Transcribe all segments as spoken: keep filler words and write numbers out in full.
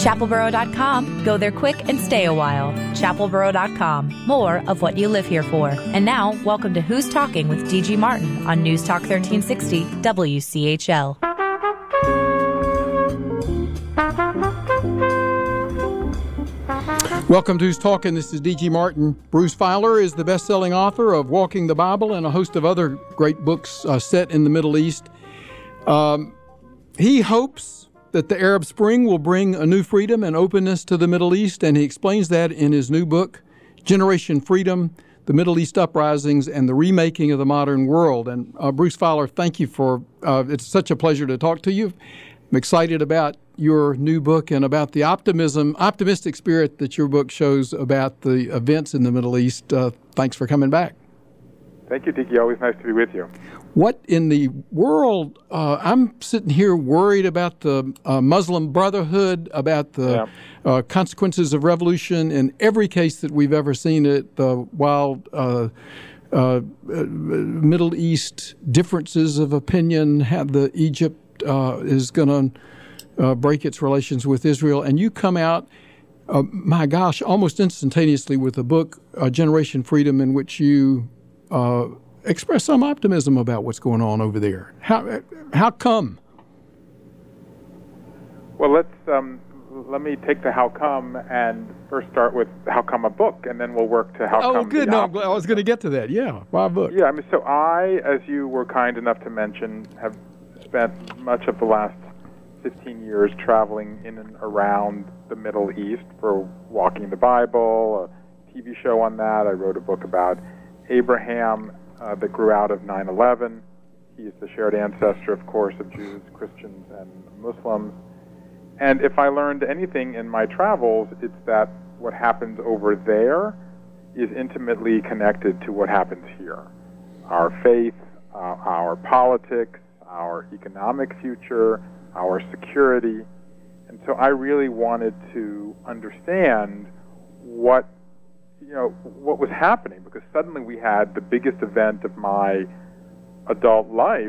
chapel boro dot com. Go there quick and stay a while. chapel boro dot com. More of what you live here for. And now, welcome to Who's Talking with D G Martin on News Talk thirteen sixty W C H L. Welcome to Who's Talking. This is D G Martin. Bruce Feiler is the best-selling author of Walking the Bible and a host of other great books uh, set in the Middle East. Um, he hopes that the Arab Spring will bring a new freedom and openness to the Middle East, and he explains that in his new book, Generation Freedom, The Middle East Uprisings and the Remaking of the Modern World. And uh, Bruce Feiler, thank you for, uh, it's such a pleasure to talk to you. I'm excited about your new book and about the optimism, optimistic spirit that your book shows about the events in the Middle East. Uh, thanks for coming back. Thank you, Dickie. Always nice to be with you. What in the world, uh, I'm sitting here worried about the uh, Muslim Brotherhood, about the yeah. uh, consequences of revolution in every case that we've ever seen it, the wild uh, uh, Middle East differences of opinion, how the Egypt uh, is going to Uh, break its relations with Israel, and you come out, uh, my gosh, almost instantaneously with a book, uh, Generation Freedom, in which you uh, express some optimism about what's going on over there. How how come? Well, let's um, let me take the how come and first start with how come a book, and then we'll work to how oh, come. Oh, good. No, I was going to get to that. Yeah, why a book? Yeah, I mean, so I, as you were kind enough to mention, have spent much of the last fifteen years traveling in and around the Middle East for Walking the Bible, a T V show on that. I wrote a book about Abraham uh, that grew out of nine eleven. He's the shared ancestor, of course, of Jews, Christians, and Muslims. And if I learned anything in my travels, it's that what happens over there is intimately connected to what happens here. Our faith, uh, our politics, our economic future, our security. And so I really wanted to understand what, you know, what was happening, because suddenly we had the biggest event of my adult life,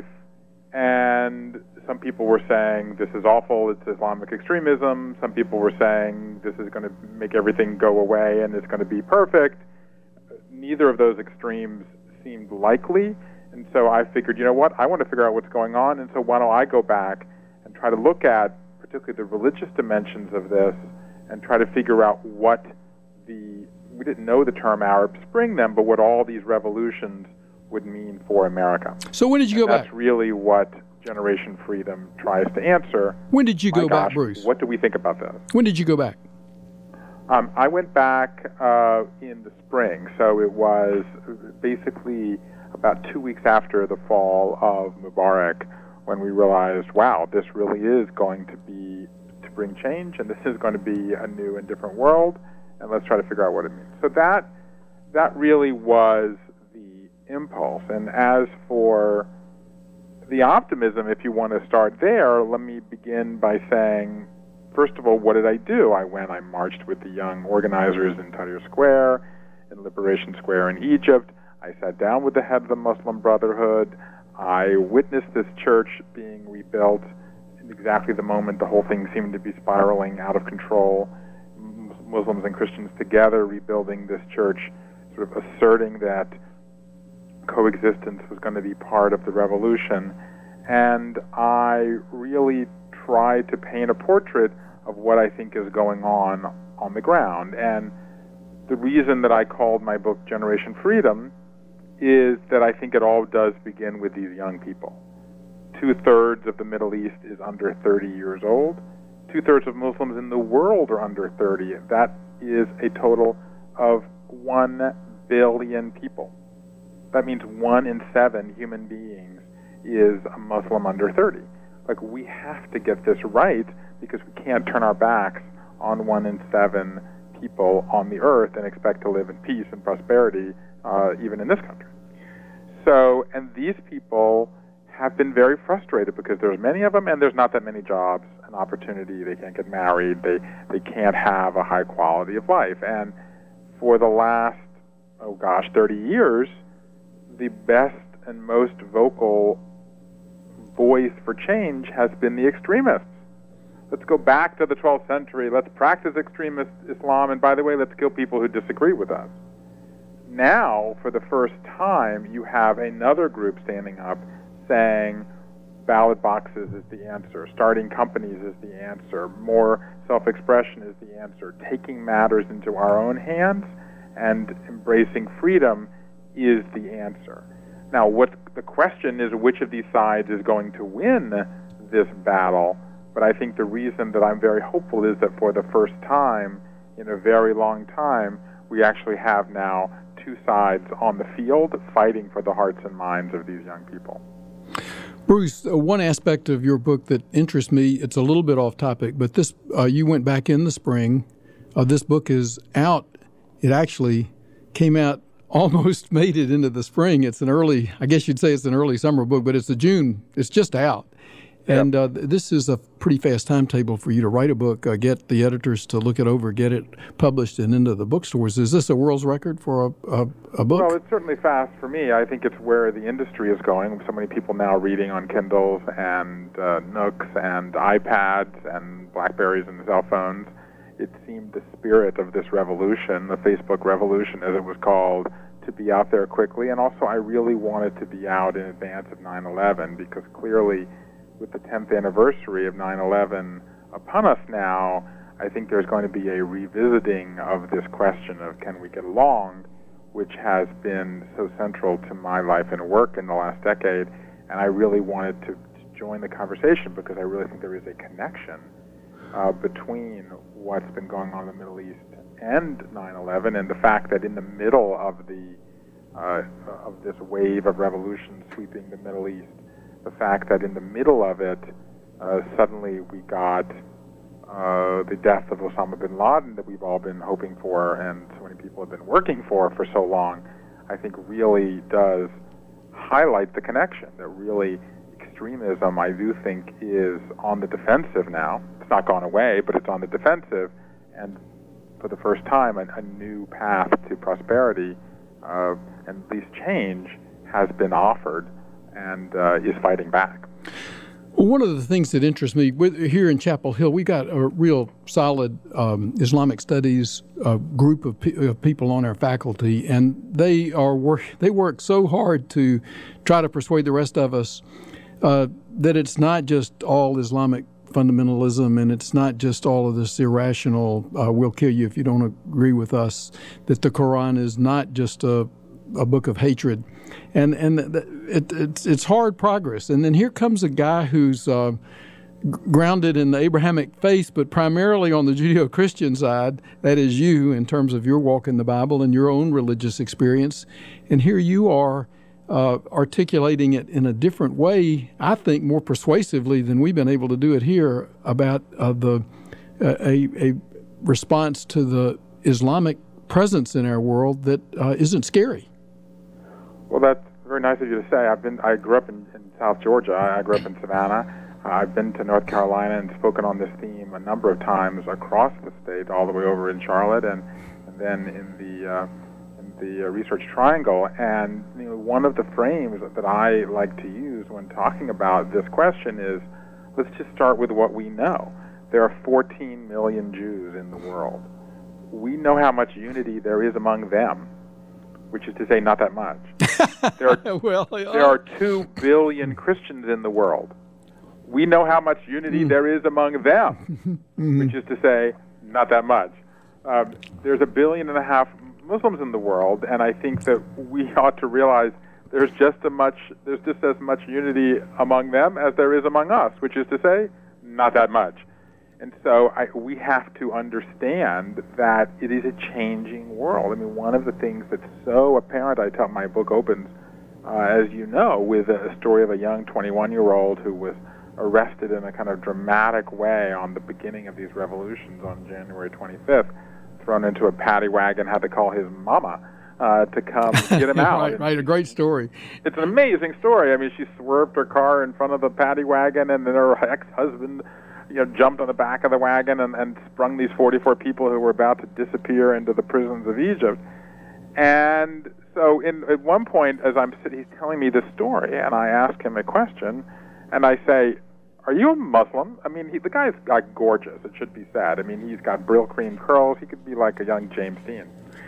and some people were saying this is awful, it's Islamic extremism. Some people were saying this is going to make everything go away and it's going to be perfect. Neither of those extremes seemed likely, and so I figured, you know what, I want to figure out what's going on, and so why don't I go back and try to look at particularly the religious dimensions of this and try to figure out what the, we didn't know the term Arab Spring then, but what all these revolutions would mean for America. So when did you and go that's back? That's really what Generation Freedom tries to answer. When did you My go gosh, back, Bruce? What do we think about this? When did you go back? Um, I went back uh, in the spring, so it was basically about two weeks after the fall of Mubarak, when we realized, wow, this really is going to be to bring change, and this is going to be a new and different world, and let's try to figure out what it means. So that that really was the impulse. And as for the optimism, if you want to start there, let me begin by saying, first of all, what did I do? I went, I marched with the young organizers in Tahrir Square, in Liberation Square in Egypt. I sat down with the head of the Muslim Brotherhood. I witnessed this church being rebuilt in exactly the moment the whole thing seemed to be spiraling out of control. Muslims and Christians together rebuilding this church, sort of asserting that coexistence was going to be part of the revolution. And I really tried to paint a portrait of what I think is going on on the ground. And the reason that I called my book Generation Freedom is that I think it all does begin with these young people. Two-thirds of the Middle East is under thirty years old. Two-thirds of Muslims in the world are under thirty. That is a total of one billion people. That means one in seven human beings is a Muslim under thirty. Like, we have to get this right, because we can't turn our backs on one in seven people on the earth and expect to live in peace and prosperity, uh, even in this country. So, and these people have been very frustrated because there's many of them and there's not that many jobs and opportunity. They can't get married. They, they can't have a high quality of life. And for the last, oh gosh, thirty years, the best and most vocal voice for change has been the extremists. Let's go back to the twelfth century. Let's practice extremist Islam. And by the way, let's kill people who disagree with us. Now, for the first time, you have another group standing up saying ballot boxes is the answer, starting companies is the answer, more self-expression is the answer, taking matters into our own hands and embracing freedom is the answer. Now, what the question is, which of these sides is going to win this battle? But I think the reason that I'm very hopeful is that for the first time in a very long time, we actually have now two sides on the field fighting for the hearts and minds of these young people. Bruce, uh, one aspect of your book that interests me, it's a little bit off topic, but this uh, you went back in the spring. Uh, this book is out. It actually came out, almost made it into the spring. It's an early, I guess you'd say it's an early summer book, but it's a June. It's just out. Yep. And uh, this is a pretty fast timetable for you to write a book, uh, get the editors to look it over, get it published and into the bookstores. Is this a world's record for a, a, a book? Well, it's certainly fast for me. I think it's where the industry is going. So many people now reading on Kindles and uh, Nooks and iPads and Blackberries and cell phones. It seemed the spirit of this revolution, the Facebook revolution as it was called, to be out there quickly. And also I really wanted to be out in advance of nine eleven because clearly with the tenth anniversary of nine eleven upon us now, I think there's going to be a revisiting of this question of can we get along, which has been so central to my life and work in the last decade. And I really wanted to, to join the conversation because I really think there is a connection uh, between what's been going on in the Middle East and nine eleven and the fact that in the middle of the uh, of this wave of revolution sweeping the Middle East, the fact that in the middle of it, uh, suddenly we got uh, the death of Osama bin Laden that we've all been hoping for and so many people have been working for for so long, I think really does highlight the connection that really extremism, I do think, is on the defensive now. It's not gone away, but it's on the defensive, and for the first time, a, a new path to prosperity uh, and at least change has been offered and uh, is fighting back. Well, one of the things that interests me with, here in Chapel Hill, we got a real solid um, Islamic studies uh, group of, pe- of people on our faculty, and they are work. They work so hard to try to persuade the rest of us uh, that it's not just all Islamic fundamentalism, and it's not just all of this irrational, uh, we'll kill you if you don't agree with us, that the Quran is not just a, a book of hatred. And and it, it's it's hard progress. And then here comes a guy who's uh, grounded in the Abrahamic faith, but primarily on the Judeo-Christian side. That is you, in terms of your walk in the Bible and your own religious experience. And here you are uh, articulating it in a different way, I think more persuasively than we've been able to do it here, about uh, the uh, a, a response to the Islamic presence in our world that uh, isn't scary. Well, that's very nice of you to say. I've been. I grew up in, in South Georgia. I, I grew up in Savannah. Uh, I've been to North Carolina and spoken on this theme a number of times across the state, all the way over in Charlotte, and, and then in the uh, in the uh, Research Triangle. And you know, one of the frames that I like to use when talking about this question is, let's just start with what we know. There are fourteen million Jews in the world. We know how much unity there is among them, which is to say not that much. There are, well, there are two billion Christians in the world. We know how much unity mm. there is among them, mm-hmm. which is to say not that much. Um, there's a billion and a half Muslims in the world, and I think that we ought to realize there's just a much there's just as much unity among them as there is among us, which is to say not that much. And so I, we have to understand that it is a changing world. I mean, one of the things that's so apparent, I tell my book opens, uh, as you know, with a story of a young twenty-one-year-old who was arrested in a kind of dramatic way on the beginning of these revolutions on January twenty-fifth, thrown into a paddy wagon, had to call his mama uh, to come get him out. right, right, a great story. It's an amazing story. I mean, she swerved her car in front of the paddy wagon, and then her ex-husband you know, jumped on the back of the wagon and, and sprung these forty-four people who were about to disappear into the prisons of Egypt. And so in, at one point, as I'm sitting, he's telling me this story, and I ask him a question, and I say, are you a Muslim? I mean, he, the guy's like gorgeous, it should be said. I mean, he's got Brill cream curls. He could be like a young James Dean.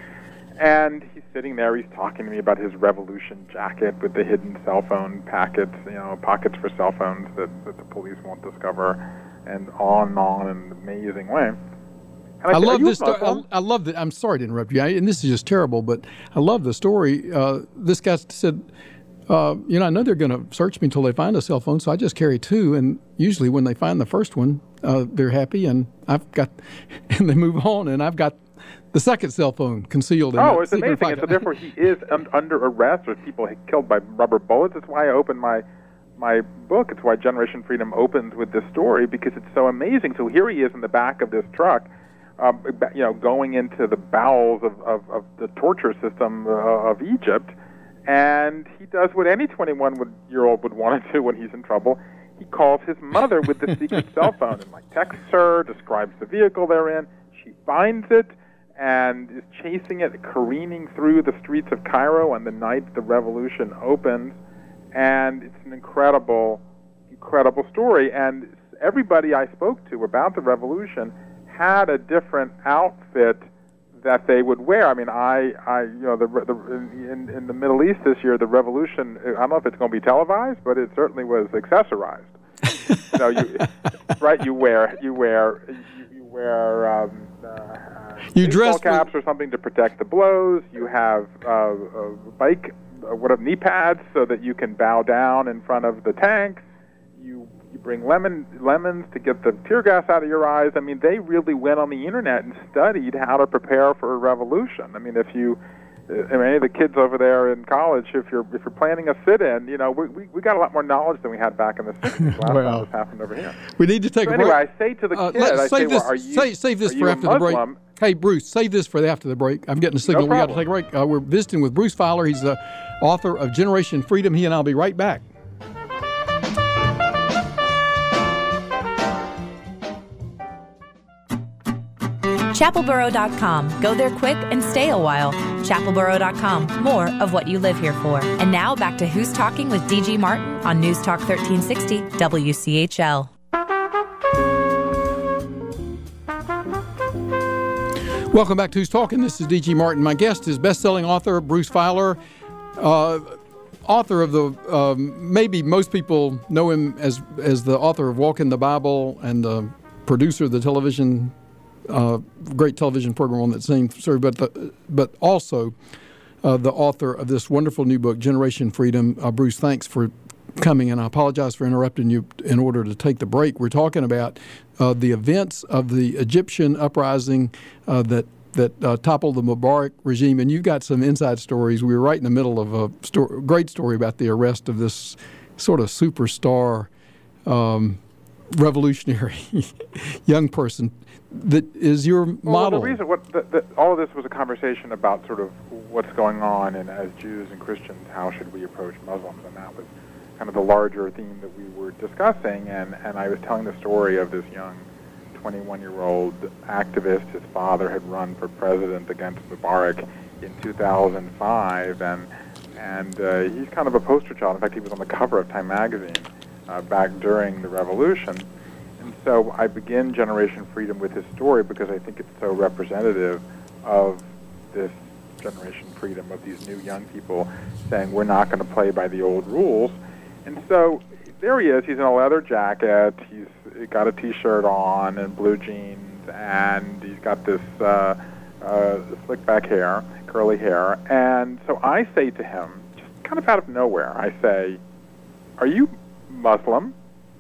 And he's sitting there, he's talking to me about his Revolution jacket with the hidden cell phone packets, you know, pockets for cell phones that, that the police won't discover, and on and on in an amazing way. I, I love this. Sto- I, I love that. I'm sorry to interrupt you, I, and this is just terrible, but I love the story. Uh, this guy said, uh, you know, I know they're going to search me until they find a cell phone, so I just carry two, and usually when they find the first one, uh, they're happy, and I've got, and they move on, and I've got the second cell phone concealed in Oh, it's secret amazing. pocket. And so therefore he is un- under arrest, or people killed by rubber bullets. That's why I opened my my book. It's why Generation Freedom opens with this story, because it's so amazing. So here he is in the back of this truck, um, you know, going into the bowels of, of, of the torture system uh, of Egypt, and he does what any twenty-one-year-old would want to do when he's in trouble. He calls his mother with the secret cell phone and like texts her, describes the vehicle they're in. She finds it and is chasing it, careening through the streets of Cairo on the night the revolution opens. And it's an incredible, incredible story. And everybody I spoke to about the revolution had a different outfit that they would wear. I mean, I, I you know, the, the in, in the Middle East this year, the revolution, I don't know if it's going to be televised, but it certainly was accessorized. you know, you, right? You wear, you wear, you, you wear um, uh, you baseball dress caps or something to protect the blows. You have uh, a bike, uh, what are knee pads, so that you can bow down in front of the tanks. You you bring lemon lemons to get the tear gas out of your eyes. I mean, they really went on the internet and studied how to prepare for a revolution. I mean, if you, I mean, any of the kids over there in college, if you're if you're planning a sit-in, you know, we we, we got a lot more knowledge than we had back in the sixties. Last well, time this happened over here. We need to take so a anyway, break. I say to the uh, kid, I say, this, well, are you, save, save this are for you after a the break. Muslim? Hey, Bruce, save this for after the break. I'm getting a signal. No we got to problem. take a break. Uh, we're visiting with Bruce Feiler. He's the author of Generation Freedom. He and I'll be right back. chapel borough dot com. Go there quick and stay a while. chapel borough dot com. More of what you live here for. And now back to Who's Talking with D G Martin on News Talk thirteen sixty W C H L. Welcome back to Who's Talking. This is D G Martin. My guest is best-selling author Bruce Feiler, uh, author of the, um, maybe most people know him as as the author of Walking the Bible and the producer of the television Uh, great television program on that same story, but the, but also uh, the author of this wonderful new book, Generation Freedom. Uh, Bruce, thanks for coming, and I apologize for interrupting you in order to take the break. We're talking about uh, the events of the Egyptian uprising uh, that that uh, toppled the Mubarak regime, and you've got some inside stories. We were right in the middle of a sto- great story about the arrest of this sort of superstar um, revolutionary young person that is your well, model. Well, the reason, what the, the, all of this was a conversation about sort of what's going on, and as Jews and Christians, how should we approach Muslims, and that was kind of the larger theme that we were discussing. And, and I was telling the story of this young twenty-one-year-old activist. His father had run for president against Mubarak in two thousand five, and and uh, he's kind of a poster child. In fact, he was on the cover of Time magazine uh, back during the revolution. And so I begin Generation Freedom with his story because I think it's so representative of this Generation Freedom, of these new young people saying we're not going to play by the old rules. And so there he is. He's in a leather jacket. He's got a T-shirt on and blue jeans, and he's got this uh, uh, slick back hair, curly hair. And so I say to him, just kind of out of nowhere, I say, "Are you Muslim?"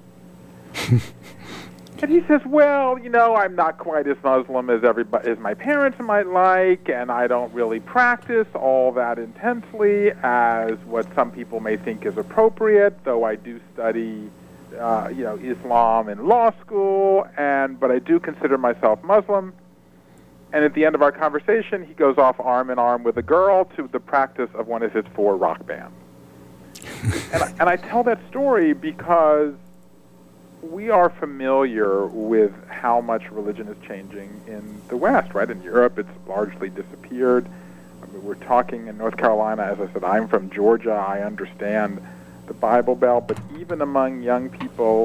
And he says, well, you know, I'm not quite as Muslim as everybody, as my parents might like, and I don't really practice all that intensely as what some people may think is appropriate, though I do study, uh, you know, Islam in law school, and but I do consider myself Muslim. And at the end of our conversation, he goes off arm in arm with a girl to the practice of one of his four rock bands. and, I, and I tell that story because we are familiar with how much religion is changing in the West, right? In Europe, it's largely disappeared. I mean, we're talking in North Carolina, as I said, I'm from Georgia. I understand the Bible Belt, but even among young people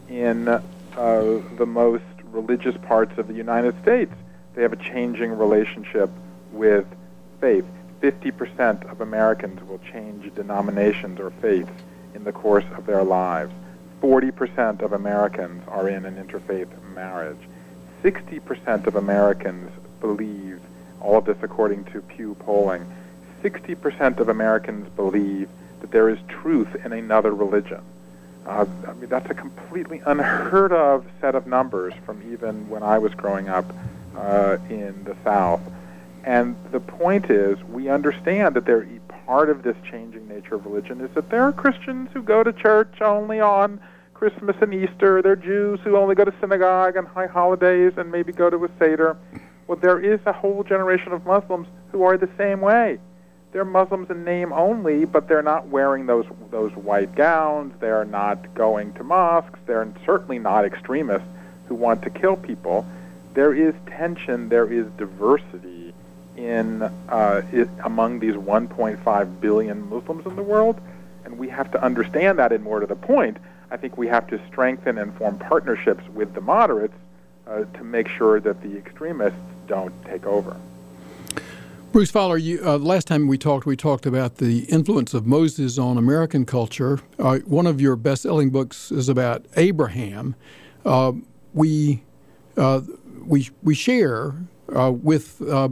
in uh, the most religious parts of the United States. They have a changing relationship with faith. fifty percent of Americans will change denominations or faiths in the course of their lives. forty percent of Americans are in an interfaith marriage. sixty percent of Americans believe, all of this according to Pew polling, sixty percent of Americans believe that there is truth in another religion. Uh, I mean, that's a completely unheard of set of numbers from even when I was growing up uh, in the South. And the point is, we understand that there, part of this changing nature of religion is that there are Christians who go to church only on Christmas and Easter. There are Jews who only go to synagogue on high holidays and maybe go to a Seder. Well, there is a whole generation of Muslims who are the same way. They're Muslims in name only, but they're not wearing those those white gowns. They're not going to mosques. They're certainly not extremists who want to kill people. There is tension. There is diversity in uh, it, among these one point five billion Muslims in the world, and we have to understand that. And more to the point, I think we have to strengthen and form partnerships with the moderates uh, to make sure that the extremists don't take over. Bruce Fowler, you, uh, last time we talked, we talked about the influence of Moses on American culture. Uh, one of your best-selling books is about Abraham. Uh, we uh, we we share uh, with uh,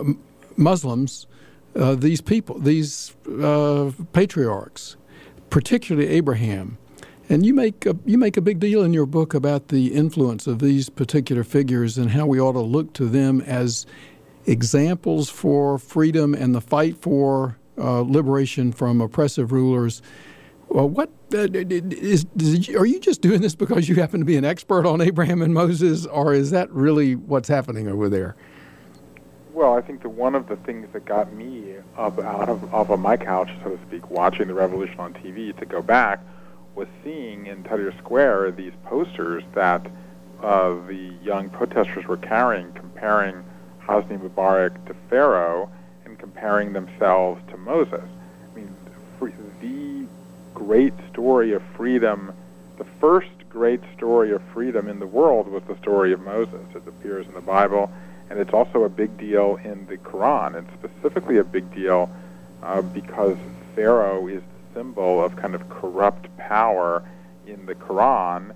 Muslims uh, these people, these uh, patriarchs, particularly Abraham. And you make a, you make a big deal in your book about the influence of these particular figures and how we ought to look to them as examples for freedom and the fight for uh, liberation from oppressive rulers. Well, what uh, is, is are you just doing this because you happen to be an expert on Abraham and Moses, or is that really what's happening over there? Well, I think that one of the things that got me up out of off of my couch, so to speak, watching the revolution on T V, to go back, was seeing in Tahrir Square these posters that uh, the young protesters were carrying, comparing Hosni Mubarak to Pharaoh and comparing themselves to Moses. I mean, the great story of freedom, the first great story of freedom in the world was the story of Moses. It appears in the Bible, and it's also a big deal in the Quran. It's specifically a big deal uh, because Pharaoh is the symbol of kind of corrupt power in the Quran,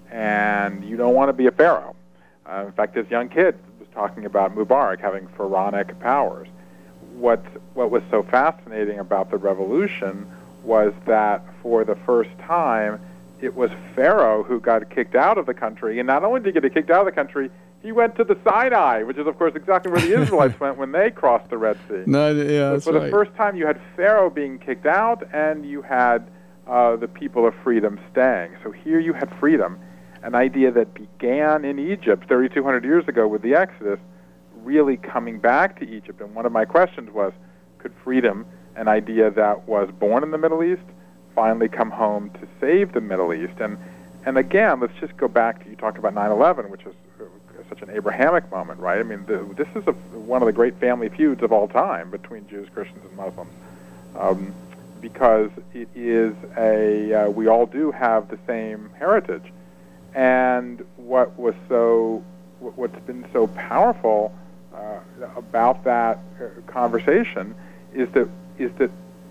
and you don't want to be a Pharaoh. Uh, in fact, this young kid talking about Mubarak having pharaonic powers. What what was so fascinating about the revolution was that for the first time, it was Pharaoh who got kicked out of the country, and not only did he get kicked out of the country, he went to the Sinai, which is, of course, exactly where the Israelites went when they crossed the Red Sea. No, yeah, that's so for right. the first time, you had Pharaoh being kicked out, and you had uh, the people of freedom staying. So here you had freedom, an idea that began in Egypt thirty-two hundred years ago with the Exodus, really coming back to Egypt. And one of my questions was, could freedom, an idea that was born in the Middle East, finally come home to save the Middle East? And and again, let's just go back to, you talked about nine eleven, which is such an Abrahamic moment, right? I mean, the, this is a, one of the great family feuds of all time between Jews, Christians, and Muslims. Um, because it is a, uh, we all do have the same heritage. And what was so, what's been so powerful uh, about that conversation is that is that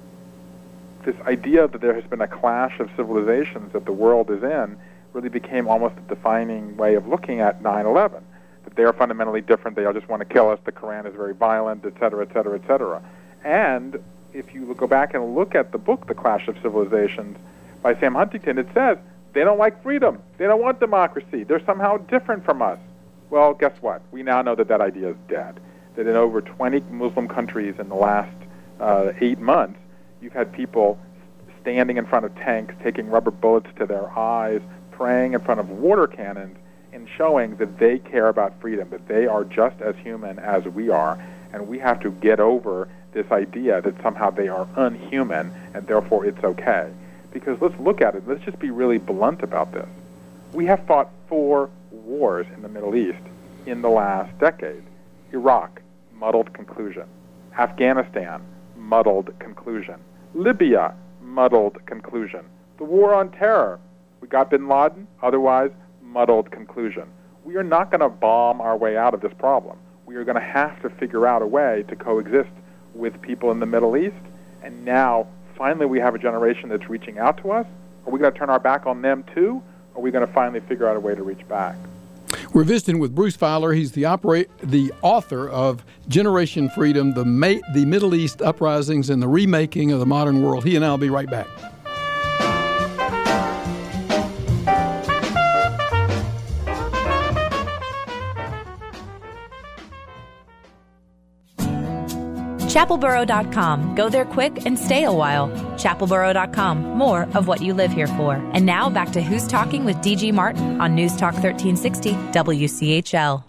this idea that there has been a clash of civilizations that the world is in really became almost a defining way of looking at nine eleven. That they are fundamentally different. They all just want to kill us. The Quran is very violent, et cetera, et cetera, et cetera. And if you go back and look at the book, The Clash of Civilizations, by Sam Huntington, it says they don't like freedom. They don't want democracy. They're somehow different from us. Well, guess what? We now know that that idea is dead. That in over twenty Muslim countries in the last uh, eight months, you've had people standing in front of tanks, taking rubber bullets to their eyes, praying in front of water cannons, and showing that they care about freedom, that they are just as human as we are, and we have to get over this idea that somehow they are unhuman, and therefore it's okay. Because let's look at it. Let's just be really blunt about this. We have fought four wars in the Middle East in the last decade. Iraq, muddled conclusion. Afghanistan, muddled conclusion. Libya, muddled conclusion. The war on terror, We got bin Laden, otherwise muddled conclusion. We are not going to bomb our way out of this problem. We are going to have to figure out a way to coexist with people in the Middle East. And now, finally, we have a generation that's reaching out to us. Are we going to turn our back on them too? Or are we going to finally figure out a way to reach back? We're visiting with Bruce Feiler. He's the operate, the author of Generation Freedom, the, Ma- the Middle East Uprisings and the Remaking of the Modern World. He and I will be right back. chapel borough dot com. Go there quick and stay a while. chapel borough dot com. More of what you live here for. And now back to Who's Talking with D G Martin on News Talk thirteen sixty W C H L.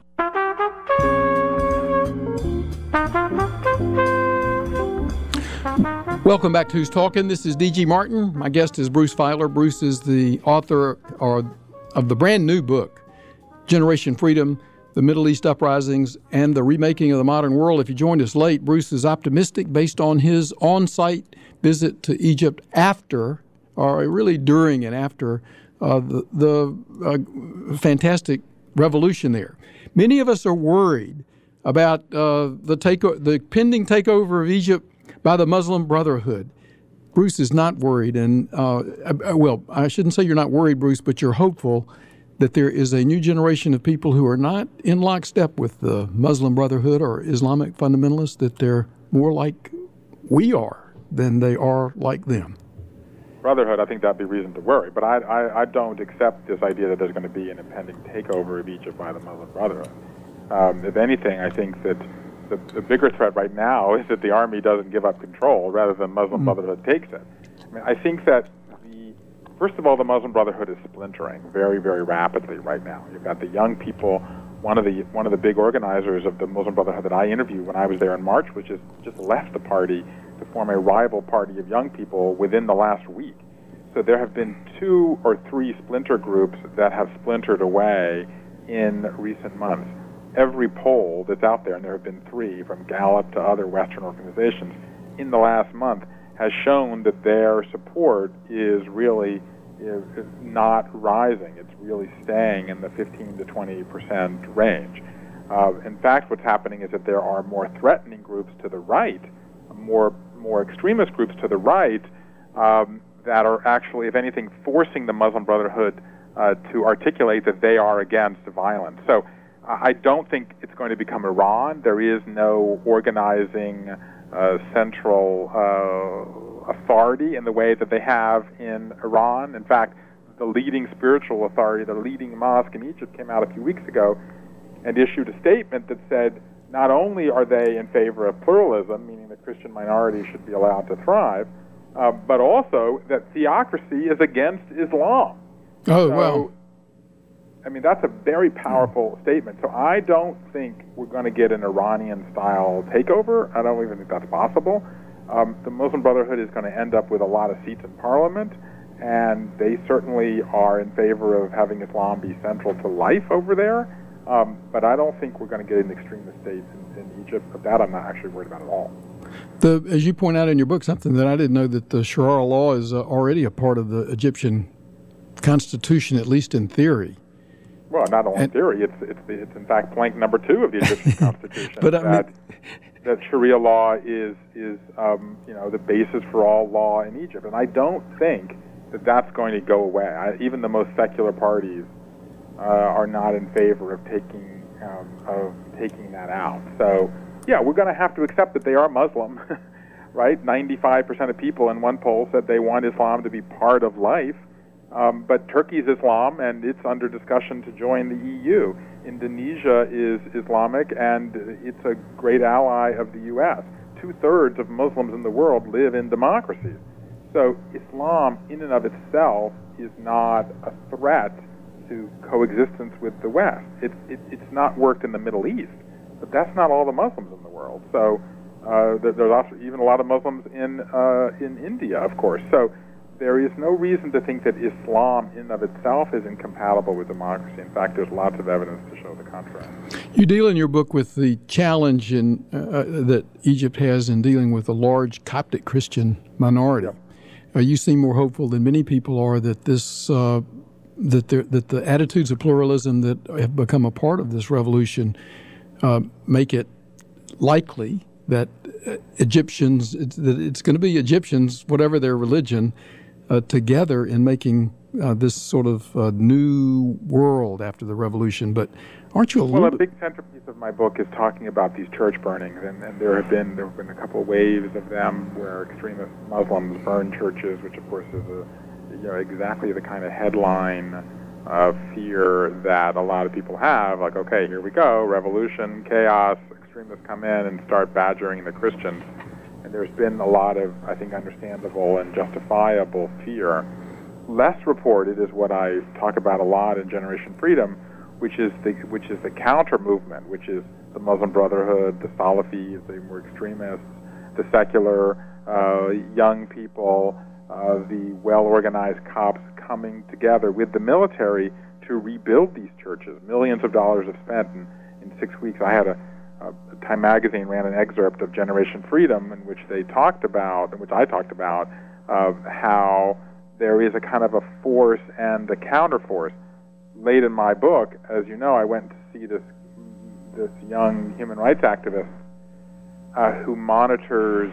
Welcome back to Who's Talking. This is D G Martin. My guest is Bruce Feiler. Bruce is the author or, of the brand new book, Generation Freedom, the Middle East Uprisings, and the Remaking of the Modern World. If you joined us late, Bruce is optimistic based on his on-site visit to Egypt after, or really during and after, uh, the, the uh, fantastic revolution there. Many of us are worried about uh, the, take, the pending takeover of Egypt by the Muslim Brotherhood. Bruce is not worried, and, uh, well, I shouldn't say you're not worried, Bruce, but you're hopeful that there is a new generation of people who are not in lockstep with the Muslim Brotherhood or Islamic fundamentalists, that they're more like we are than they are like them. Brotherhood, I think that'd be reason to worry, but I, I, I don't accept this idea that there's going to be an impending takeover of Egypt by the Muslim Brotherhood. Um, if anything, I think that the, the bigger threat right now is that the army doesn't give up control rather than Muslim mm. Brotherhood takes it. I mean, I think that First of all, the Muslim Brotherhood is splintering very, very rapidly right now. You've got the young people. One of the one of the big organizers of the Muslim Brotherhood that I interviewed when I was there in March was just, just left the party to form a rival party of young people within the last week. So there have been two or three splinter groups that have splintered away in recent months. Every poll that's out there, and there have been three, from Gallup to other Western organizations, in the last month, has shown that their support is really is, is not rising. It's really staying in the fifteen to twenty percent range. Uh, in fact, what's happening is that there are more threatening groups to the right, more more extremist groups to the right, um, that are actually, if anything, forcing the Muslim Brotherhood uh, to articulate that they are against violence. So uh, I don't think it's going to become Iran. There is no organizing Uh, central uh, authority in the way that they have in Iran. In fact, the leading spiritual authority, the leading mosque in Egypt, came out a few weeks ago and issued a statement that said not only are they in favor of pluralism, meaning the Christian minority should be allowed to thrive, uh, but also that theocracy is against Islam. Oh, so, well. I mean, that's a very powerful statement. So I don't think we're going to get an Iranian-style takeover. I don't even think that's possible. Um, the Muslim Brotherhood is going to end up with a lot of seats in parliament, and they certainly are in favor of having Islam be central to life over there. Um, but I don't think we're going to get an extremist state in, in Egypt. But that I'm not actually worried about at all. The, as you point out in your book, something that I didn't know, that the Sharia law is uh, already a part of the Egyptian constitution, at least in theory. Well, not only in and, theory, it's, it's it's in fact plank number two of the Egyptian constitution. But I that, mean, that Sharia law is is um, you know the basis for all law in Egypt, and I don't think that that's going to go away. I, even the most secular parties uh, are not in favor of taking um, of taking that out. So yeah, we're going to have to accept that they are Muslim, right? ninety-five percent of people in one poll said they want Islam to be part of life. Um, but Turkey's Islam, and it's under discussion to join the E U. Indonesia is Islamic, and it's a great ally of the U S. Two-thirds of Muslims in the world live in democracies. So Islam, in and of itself, is not a threat to coexistence with the West. It's it, it's not worked in the Middle East, but that's not all the Muslims in the world. So uh, there, there's also even a lot of Muslims in uh, in India, of course. So there is no reason to think that Islam in and of itself is incompatible with democracy. In fact, there's lots of evidence to show the contrary. You deal in your book with the challenge in, uh, that Egypt has in dealing with a large Coptic Christian minority. Yep. Uh, you seem more hopeful than many people are that this uh, that there, that the attitudes of pluralism that have become a part of this revolution uh, make it likely that Egyptians, it's, that it's going to be Egyptians, whatever their religion, uh, together in making uh, this sort of uh, new world after the revolution. But aren't you a well, little a big centerpiece of my book is talking about these church burnings, and, and there have been there have been a couple of waves of them where extremist Muslims burn churches, which of course is a you know exactly the kind of headline of fear that a lot of people have. Like, okay, here we go, revolution, chaos, extremists come in and start badgering the Christians. And there's been a lot of, I think, understandable and justifiable fear. Less reported is what I talk about a lot in Generation Freedom, which is the which is the counter movement, which is the Muslim Brotherhood, the Salafis, the more extremists, the secular uh, young people, uh, the well-organized cops coming together with the military to rebuild these churches. Millions of dollars have spent in, in six weeks. I had a, a Time Magazine ran an excerpt of Generation Freedom in which they talked about, in which I talked about, of how there is a kind of a force and a counterforce. Late in my book, as you know, I went to see this this young human rights activist uh, who monitors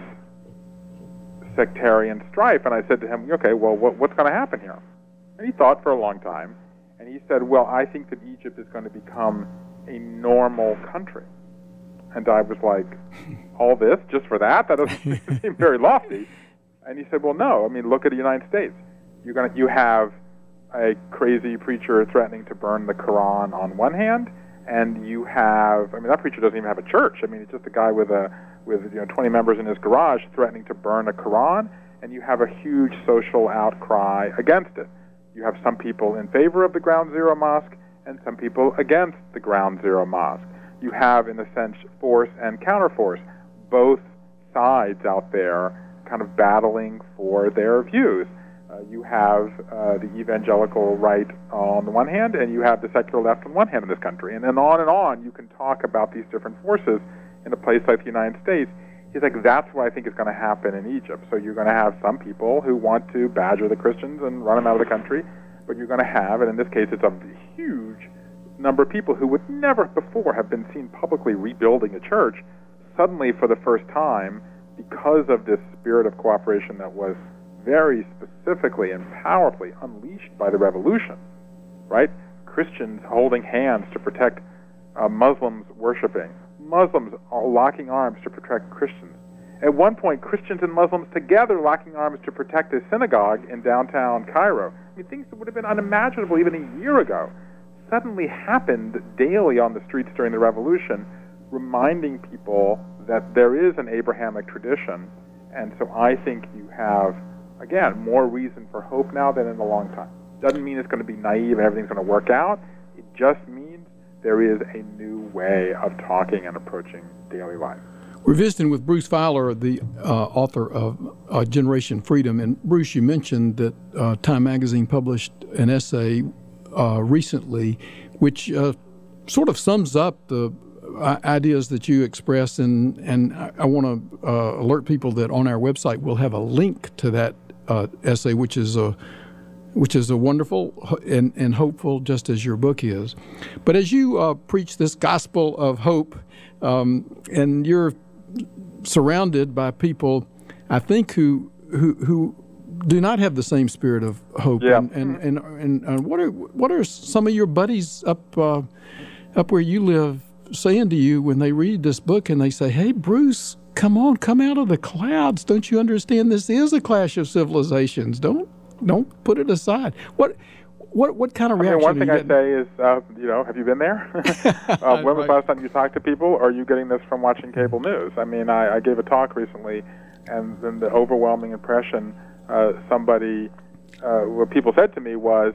sectarian strife, and I said to him, okay, well, what, what's going to happen here? And he thought for a long time, and he said, well, I think that Egypt is going to become a normal country. And I was like, all this just for that? That doesn't seem very lofty. And he said, well, no. I mean, look at the United States. You're going to, you have a crazy preacher threatening to burn the Quran on one hand, and you have, I mean, that preacher doesn't even have a church. I mean, it's just a guy with a with you know twenty members in his garage threatening to burn a Quran, and you have a huge social outcry against it. You have some people in favor of the Ground Zero Mosque and some people against the Ground Zero Mosque. You have, in a sense, force and counterforce, both sides out there kind of battling for their views. Uh, you have uh, the evangelical right on the one hand, and you have the secular left on one hand in this country. And then on and on, you can talk about these different forces in a place like the United States. He's like, that's what I think is going to happen in Egypt. So you're going to have some people who want to badger the Christians and run them out of the country, but you're going to have, and in this case it's a huge number of people who would never before have been seen publicly rebuilding a church, suddenly for the first time, because of this spirit of cooperation that was very specifically and powerfully unleashed by the revolution, right? Christians holding hands to protect uh, Muslims worshiping, Muslims are locking arms to protect Christians. At one point, Christians and Muslims together locking arms to protect a synagogue in downtown Cairo. I mean, things that would have been unimaginable even a year ago suddenly happened daily on the streets during the revolution, reminding people that there is an Abrahamic tradition. And so I think you have, again, more reason for hope now than in a long time. Doesn't mean it's going to be naive and everything's going to work out. It just means there is a new way of talking and approaching daily life. We're visiting with Bruce Feiler, the uh, author of uh, Generation Freedom. And Bruce, you mentioned that uh, Time Magazine published an essay uh, recently which uh, sort of sums up the uh, ideas that you express. And, and I, I want to uh, alert people that on our website we'll have a link to that uh, essay, which is a which is a wonderful and, and hopeful, just as your book is. But as you uh, preach this gospel of hope, um, and you're surrounded by people, I think, who who who do not have the same spirit of hope. Yeah. And and, and, and, and what are what are some of your buddies up uh, up where you live saying to you when they read this book and they say, "Hey, Bruce, come on, come out of the clouds! Don't you understand? This is a clash of civilizations. Don't." Don't put it aside. What, what, what kind of reaction? I mean, one thing are you I say is, uh, you know, have you been there? uh, when was the last time you talked to people? Or are you getting this from watching cable news? I mean, I, I gave a talk recently, and then the overwhelming impression uh, somebody, uh, what people said to me was,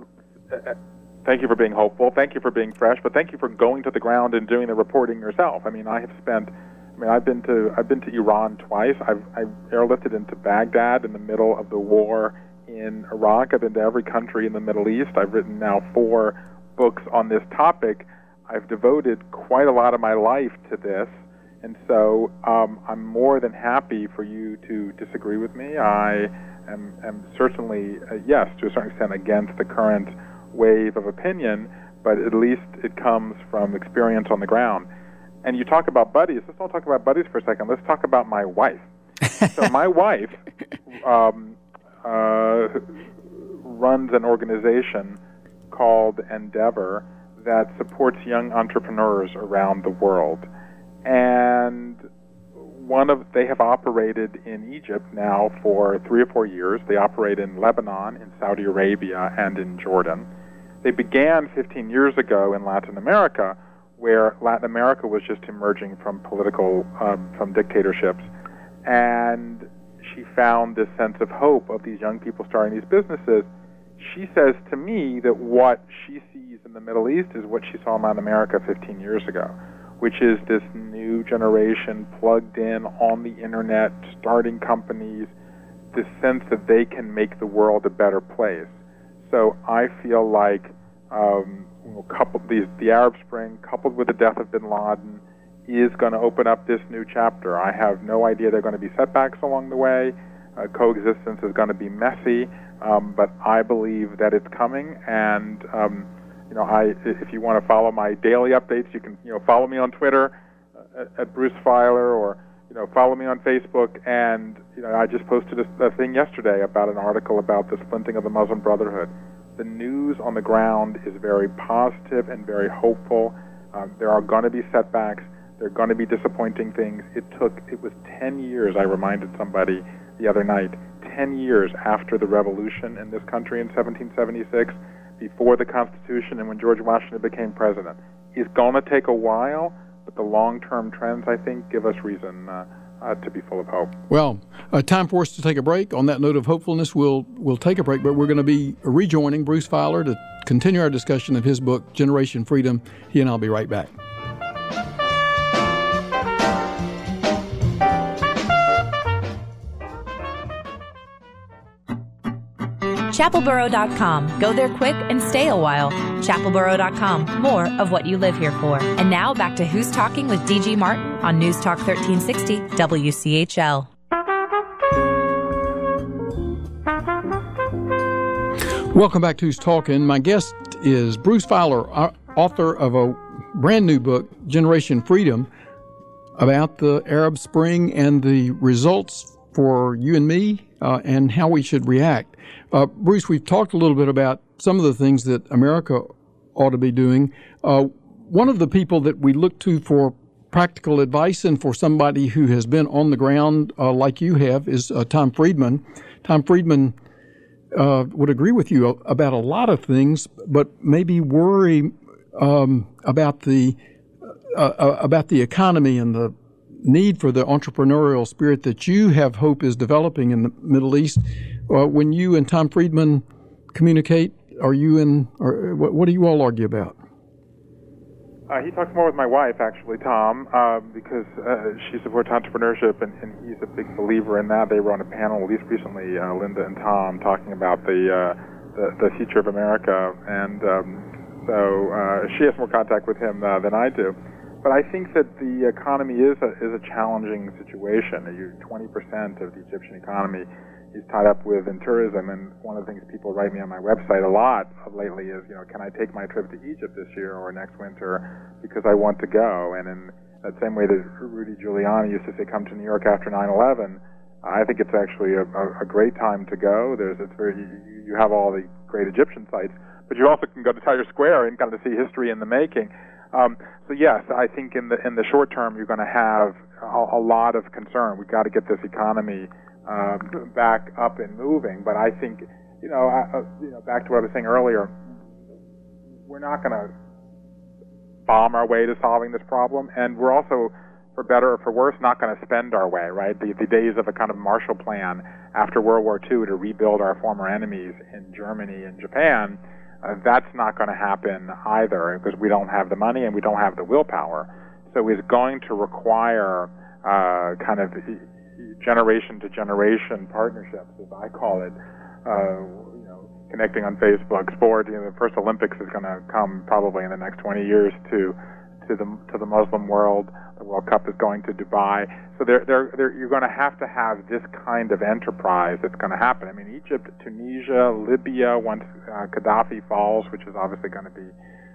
uh, "Thank you for being hopeful. Thank you for being fresh. But thank you for going to the ground and doing the reporting yourself." I mean, I have spent. I mean, I've been to I've been to Iran twice. I've I've airlifted into Baghdad in the middle of the war in Iraq. I've been to every country in the Middle East. I've written now four books on this topic. I've devoted quite a lot of my life to this, and so um, I'm more than happy for you to disagree with me. I am, am certainly, uh, yes, to a certain extent against the current wave of opinion, but at least it comes from experience on the ground. And you talk about buddies. Let's not talk about buddies for a second. Let's talk about my wife. So my wife um, uh, runs an organization called Endeavor that supports young entrepreneurs around the world. And one of they have operated in Egypt now for three or four years. They operate in Lebanon, in Saudi Arabia, and in Jordan. They began fifteen years ago in Latin America, where Latin America was just emerging from political, um, from dictatorships. And she found this sense of hope of these young people starting these businesses. She says to me that what she sees in the Middle East is what she saw in Latin America fifteen years ago, which is this new generation plugged in on the internet, starting companies, this sense that they can make the world a better place. So I feel like um, coupled these, the Arab Spring, coupled with the death of bin Laden, is going to open up this new chapter. I have no idea there are going to be setbacks along the way. Uh, coexistence is going to be messy, um, but I believe that it's coming. And um, you know, I if you want to follow my daily updates, you can you know follow me on Twitter uh, at, at Bruce Feiler, or you know follow me on Facebook. And you know, I just posted a, a thing yesterday about an article about the splinting of the Muslim Brotherhood. The news on the ground is very positive and very hopeful. Um, there are going to be setbacks. There are going to be disappointing things. It took, it was ten years, I reminded somebody the other night, ten years after the revolution in this country in seventeen seventy-six, before the Constitution and when George Washington became president. It's going to take a while, but the long-term trends, I think, give us reason uh, uh, to be full of hope. Well, uh, time for us to take a break. On that note of hopefulness, we'll we'll take a break, but we're going to be rejoining Bruce Feiler to continue our discussion of his book, Generation Freedom. He and I'll be right back. chapel borough dot com. Go there quick and stay a while. chapel borough dot com. More of what you live here for. And now back to Who's Talking with D G Martin on News Talk thirteen sixty W C H L. Welcome back to Who's Talking. My guest is Bruce Feiler, author of a brand new book, Generation Freedom, about the Arab Spring and the results for you and me uh, and how we should react. Uh, Bruce, we've talked a little bit about some of the things that America ought to be doing. Uh, one of the people that we look to for practical advice and for somebody who has been on the ground uh, like you have is uh, Tom Friedman. Tom Friedman uh, would agree with you about a lot of things, but maybe worry um, about the uh, uh, about the economy and the need for the entrepreneurial spirit that you have hope is developing in the Middle East. Uh, when you and Tom Friedman communicate, are you in, or what, what do you all argue about? Uh, he talks more with my wife, actually, Tom, uh, because uh, she supports entrepreneurship, and, and he's a big believer in that. They were on a panel, at least recently, uh, Linda and Tom, talking about the uh, the, the future of America, and um, so uh, she has more contact with him uh, than I do. But I think that the economy is a, is a challenging situation. You, twenty percent of the Egyptian economy is tied up with in tourism, and one of the things people write me on my website a lot lately is, you know, can I take my trip to Egypt this year or next winter because I want to go? And in that same way that Rudy Giuliani used to say, come to New York after nine eleven, I think it's actually a, a, a great time to go. There's it's very you, you have all the great Egyptian sites, but you also can go to Tahrir Square and kind of see history in the making. Um, so yes, I think in the in the short term you're going to have a, a lot of concern. We've got to get this economy uh, back up and moving. But I think, you know, I, uh, you know, back to what I was saying earlier, we're not going to bomb our way to solving this problem, and we're also, for better or for worse, not going to spend our way. Right? The the days of a kind of Marshall Plan after World War Two to rebuild our former enemies in Germany and Japan. Uh, that's not going to happen either, because we don't have the money and we don't have the willpower. So it's going to require uh, kind of generation-to-generation partnerships, as I call it. Uh, you know, connecting on Facebook, sport. You know, the first Olympics is going to come probably in the next twenty years to to the to the Muslim world. The World Cup is going to Dubai. So they're, they're, they're, you're going to have to have this kind of enterprise that's going to happen. I mean, Egypt, Tunisia, Libya, once uh, Gaddafi falls, which is obviously going to be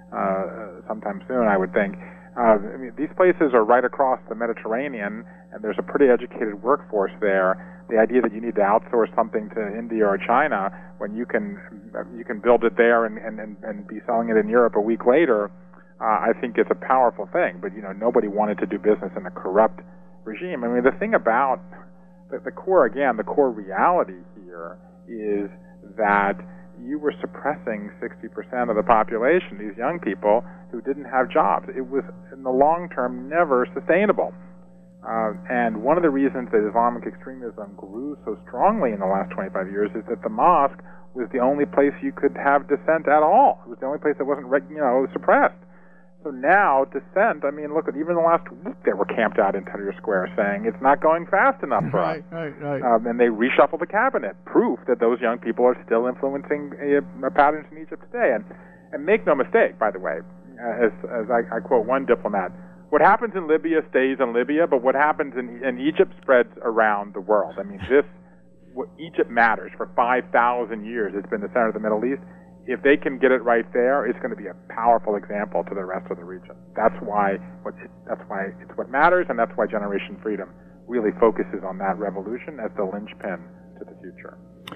uh, sometime soon, I would think. Uh, I mean, these places are right across the Mediterranean, and there's a pretty educated workforce there. The idea that you need to outsource something to India or China when you can you can build it there and, and, and be selling it in Europe a week later, uh, I think it's a powerful thing. But, you know, nobody wanted to do business in a corrupt regime. I mean, the thing about the, the core, again, the core reality here is that you were suppressing sixty percent of the population, these young people who didn't have jobs. It was, in the long term, never sustainable. Uh, and one of the reasons that Islamic extremism grew so strongly in the last twenty-five years is that the mosque was the only place you could have dissent at all. It was the only place that wasn't, you know, suppressed. So now, dissent, I mean, look, even the last week they were camped out in Tahrir Square saying it's not going fast enough for right, us. Right, right, um, and they reshuffled the cabinet, proof that those young people are still influencing uh, patterns in Egypt today. And, and make no mistake, by the way, as, as I, I quote one diplomat, what happens in Libya stays in Libya, but what happens in, in Egypt spreads around the world. I mean, this, what, Egypt matters. For five thousand years, it's been the center of the Middle East. If they can get it right there, it's going to be a powerful example to the rest of the region. That's why what it, that's why it's what matters, and that's why Generation Freedom really focuses on that revolution as the linchpin to the future.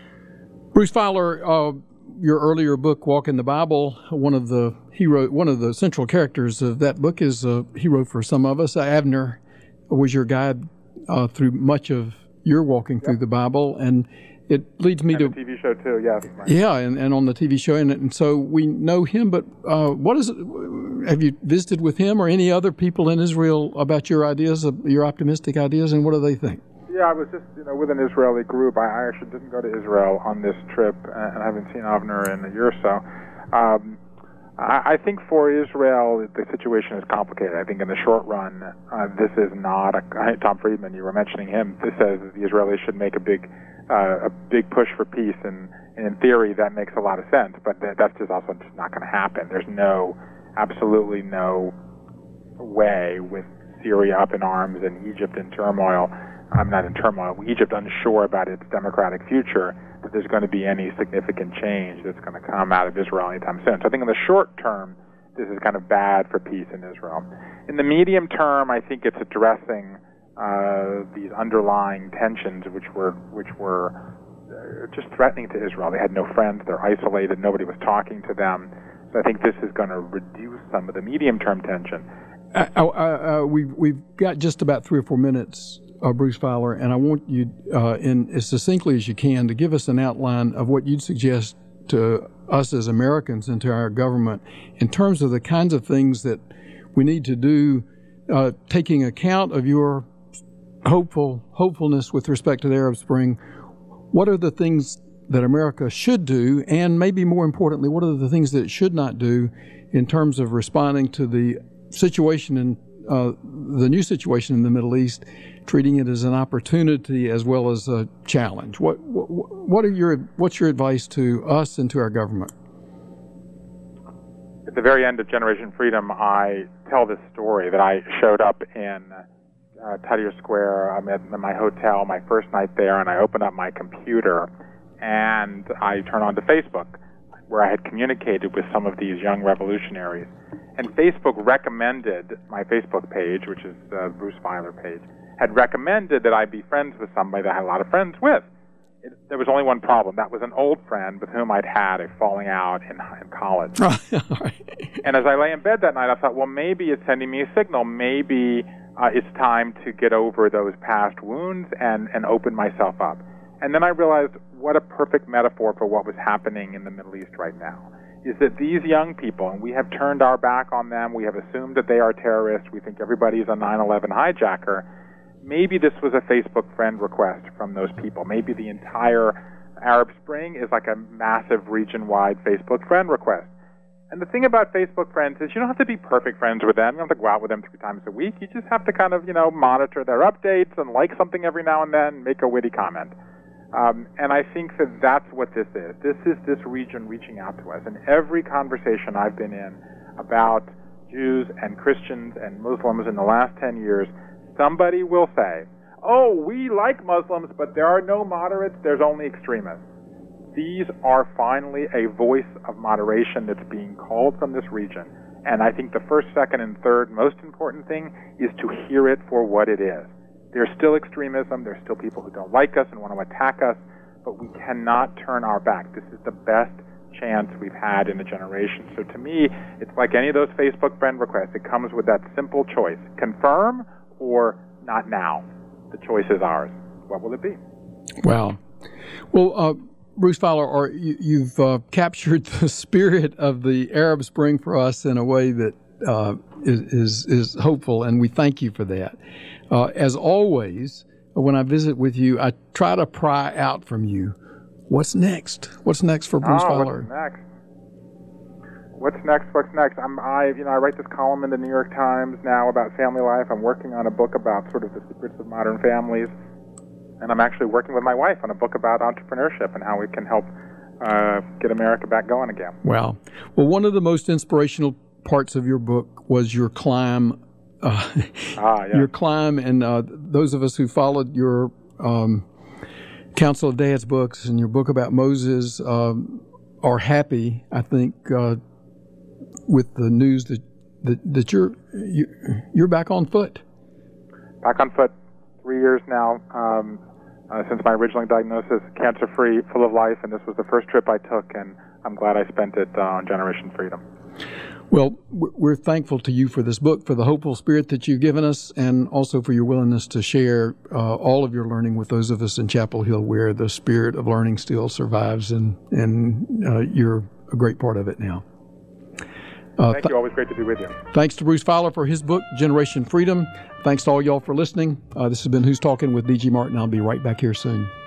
Bruce Feiler, uh, your earlier book, Walking the Bible, one of the hero, one of the central characters of that book is a hero for some of us. Abner was your guide uh, through much of your walking yep. through the Bible, and it leads me and to the T V show too, yes. Right. Yeah, and, and on the T V show, and, and so we know him. But uh, what is it? Have you visited with him or any other people in Israel about your ideas, your optimistic ideas, and what do they think? Yeah, I was just you know with an Israeli group. I, I actually didn't go to Israel on this trip, and I haven't seen Avner in a year or so. Um, I, I think for Israel, the situation is complicated. I think in the short run, uh, this is not a Tom Friedman. You were mentioning him. This says the Israelis should make a big Uh, a big push for peace, and, and in theory that makes a lot of sense, but th- that's just also just not going to happen. There's no, absolutely no way with Syria up in arms and Egypt in turmoil, I'm not in turmoil, Egypt unsure about its democratic future, that there's going to be any significant change that's going to come out of Israel anytime soon. So I think in the short term, this is kind of bad for peace in Israel. In the medium term, I think it's addressing Uh, these underlying tensions, which were which were uh, just threatening to Israel. They had no friends. They're isolated. Nobody was talking to them. So I think this is going to reduce some of the medium-term tension. Uh, uh, uh, we've we've got just about three or four minutes, uh, Bruce Feiler, and I want you, uh, in as succinctly as you can, to give us an outline of what you'd suggest to us as Americans and to our government in terms of the kinds of things that we need to do, uh, taking account of your hopeful hopefulness with respect to the Arab Spring. What are the things that America should do, and maybe more importantly, what are the things that it should not do in terms of responding to the situation in uh, the new situation in the Middle East, treating it as an opportunity as well as a challenge? What what, what are your what's your advice to us and to our government? At the very end of Generation Freedom, I tell this story that I showed up in Uh, Tahrir Square. I'm at my hotel, my first night there, and I open up my computer and I turn on to Facebook, where I had communicated with some of these young revolutionaries. And Facebook recommended, my Facebook page, which is the Bruce Feiler page, had recommended that I be friends with somebody that I had a lot of friends with. It, there was only one problem. That was an old friend with whom I'd had a falling out in, in college. And as I lay in bed that night, I thought, well, maybe it's sending me a signal. Maybe Uh, it's time to get over those past wounds and, and open myself up. And then I realized what a perfect metaphor for what was happening in the Middle East right now, is that these young people, and we have turned our back on them, we have assumed that they are terrorists, we think everybody's a nine eleven hijacker. Maybe this was a Facebook friend request from those people. Maybe the entire Arab Spring is like a massive region-wide Facebook friend request. And the thing about Facebook friends is you don't have to be perfect friends with them. You don't have to go out with them three times a week. You just have to kind of, you know, monitor their updates and like something every now and then, make a witty comment. Um, and I think that that's what this is. This is this region reaching out to us. And every conversation I've been in about Jews and Christians and Muslims in the last ten years, somebody will say, oh, we like Muslims, but there are no moderates, there's only extremists. These are finally a voice of moderation that's being called from this region. And I think the first, second, and third most important thing is to hear it for what it is. There's still extremism, there's still people who don't like us and want to attack us, but we cannot turn our back. This is the best chance we've had in a generation. So to me, it's like any of those Facebook friend requests. It comes with that simple choice: confirm or not now. The choice is ours. What will it be? Wow. Well, uh, Bruce Feiler, are, you, you've uh, captured the spirit of the Arab Spring for us in a way that uh, is, is is hopeful, and we thank you for that. Uh, as always, when I visit with you, I try to pry out from you, what's next? What's next for Bruce oh, Feiler? What's next? What's next? What's next? I'm, I, you know, I write this column in the New York Times now about family life. I'm working on a book about sort of the secrets of modern families, and I'm actually working with my wife on a book about entrepreneurship and how we can help uh, get America back going again. Wow. Well, one of the most inspirational parts of your book was your climb. Uh, ah, yes. Your climb, and uh, those of us who followed your um, Council of Dads books and your book about Moses um, are happy, I think, uh, with the news that that, that you're you, you're back on foot. Back on foot, three years now um, uh, since my original diagnosis, cancer-free, full of life, and this was the first trip I took, and I'm glad I spent it uh, on Generation Freedom. Well, we're thankful to you for this book, for the hopeful spirit that you've given us, and also for your willingness to share uh, all of your learning with those of us in Chapel Hill where the spirit of learning still survives, and, and uh, you're a great part of it now. Uh, Thank th- you. Always great to be with you. Thanks to Bruce Feiler for his book, Generation Freedom. Thanks to all y'all for listening. Uh, this has been Who's Talking with D G Martin. I'll be right back here soon.